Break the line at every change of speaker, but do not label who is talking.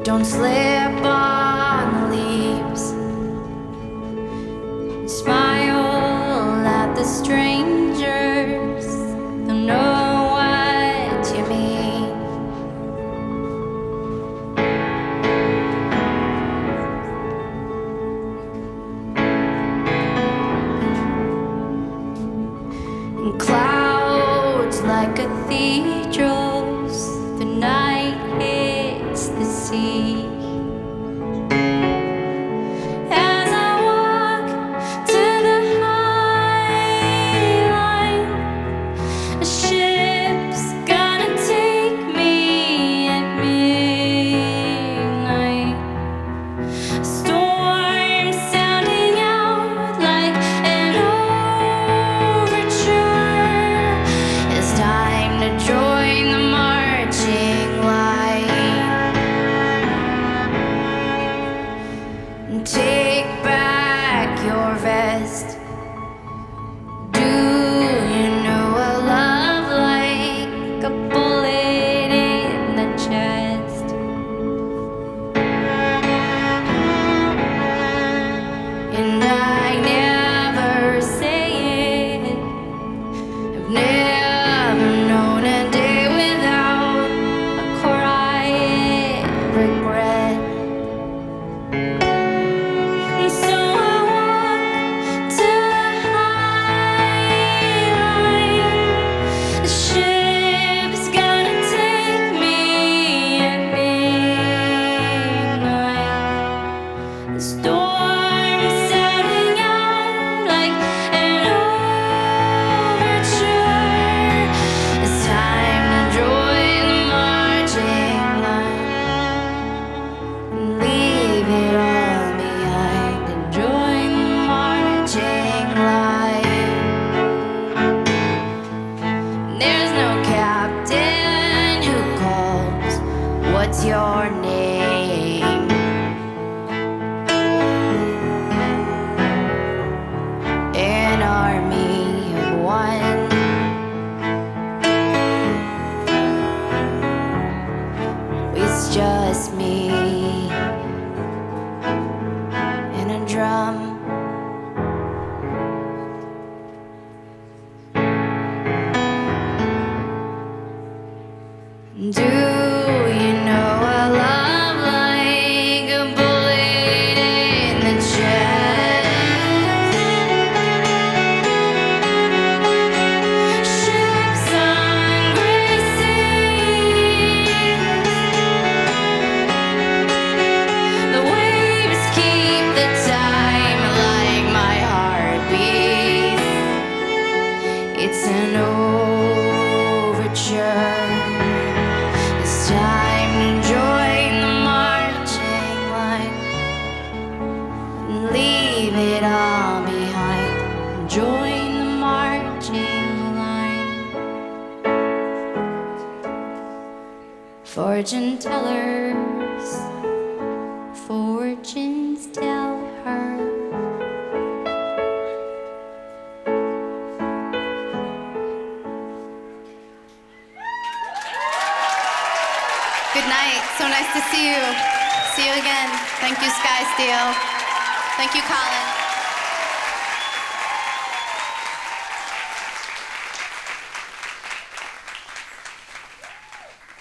Don't slip on the leaves. Smile at the strangers. They'll know what you mean. And clouds like cathedrals. The night hits the sea. As I walk to the high line, a ship's gonna take me at midnight. A storm sounding out like an overture. It's time to join the marching line. Take back your vest. Do you know a love like a bullet in the chest? And I never say it. I've never known a day without a quiet regret. And so I walk to the high line. The ship's gonna take me at midnight. The storm sounding out like an overture. It's time to join the marching line and leave it all behind and join the marching line. There's no captain who calls. What's your name? An army of one. It's just me and a drum. Do you know a love like a bullet in the chest? Ships on gray seas. The waves keep the time like my heart beats. It's an overture. It's time to join the marching line and leave it all behind and join the marching line. Fortune tellers, fortunes tell her. Good night. So nice to see you. See you again. Thank you, Sky Steel. Thank you, Colin.